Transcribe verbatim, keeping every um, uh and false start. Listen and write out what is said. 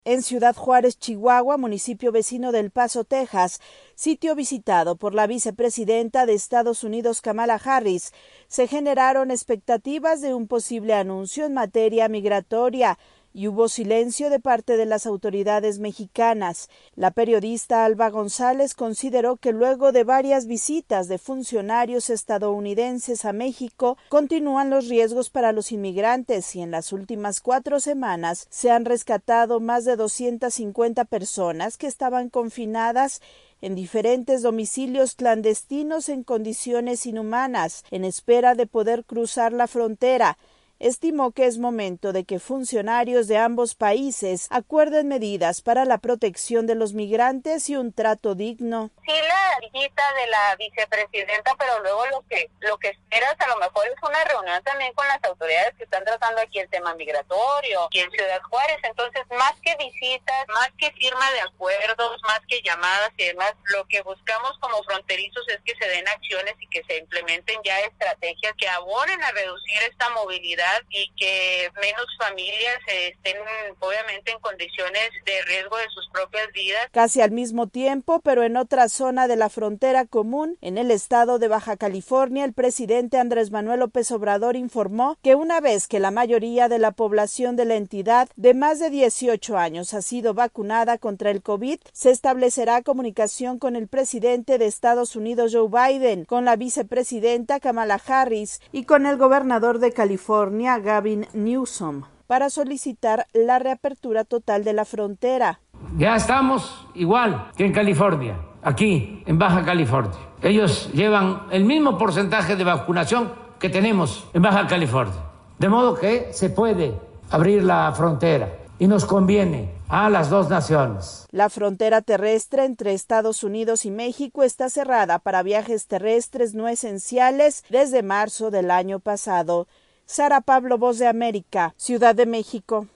En Ciudad Juárez, Chihuahua, municipio vecino del Paso, Texas, sitio visitado por la vicepresidenta de Estados Unidos, Kamala Harris, se generaron expectativas de un posible anuncio en materia migratoria y hubo silencio de parte de las autoridades mexicanas. La periodista Alba González consideró que luego de varias visitas de funcionarios estadounidenses a México, continúan los riesgos para los inmigrantes y en las últimas cuatro semanas se han rescatado más de doscientas cincuenta personas que estaban confinadas en diferentes domicilios clandestinos en condiciones inhumanas, en espera de poder cruzar la frontera. Estimó que es momento de que funcionarios de ambos países acuerden medidas para la protección de los migrantes y un trato digno. Sí, la visita de la vicepresidenta, pero luego lo que lo que esperas a lo mejor es una reunión también con las autoridades que están tratando aquí el tema migratorio y en Ciudad Juárez. Entonces, más que visitas, más que firma de acuerdos, más que llamadas y demás, lo que buscamos como fronterizos es que se den acciones y que se implementen ya estrategias que abonen a reducir esta movilidad y que menos familias estén obviamente en condiciones de riesgo de sus propias vidas. Casi al mismo tiempo, pero en otra zona de la frontera común, en el estado de Baja California, el presidente Andrés Manuel López Obrador informó que una vez que la mayoría de la población de la entidad de más de dieciocho años ha sido vacunada contra el COVID, se establecerá comunicación con el presidente de Estados Unidos, Joe Biden, con la vicepresidenta Kamala Harris y con el gobernador de California, Gavin Newsom, para solicitar la reapertura total de la frontera. Ya estamos igual que en California, aquí en Baja California. Ellos llevan el mismo porcentaje de vacunación que tenemos en Baja California. De modo que se puede abrir la frontera y nos conviene a las dos naciones. La frontera terrestre entre Estados Unidos y México está cerrada para viajes terrestres no esenciales desde marzo del año pasado. Sara Pablo, Voz de América, Ciudad de México.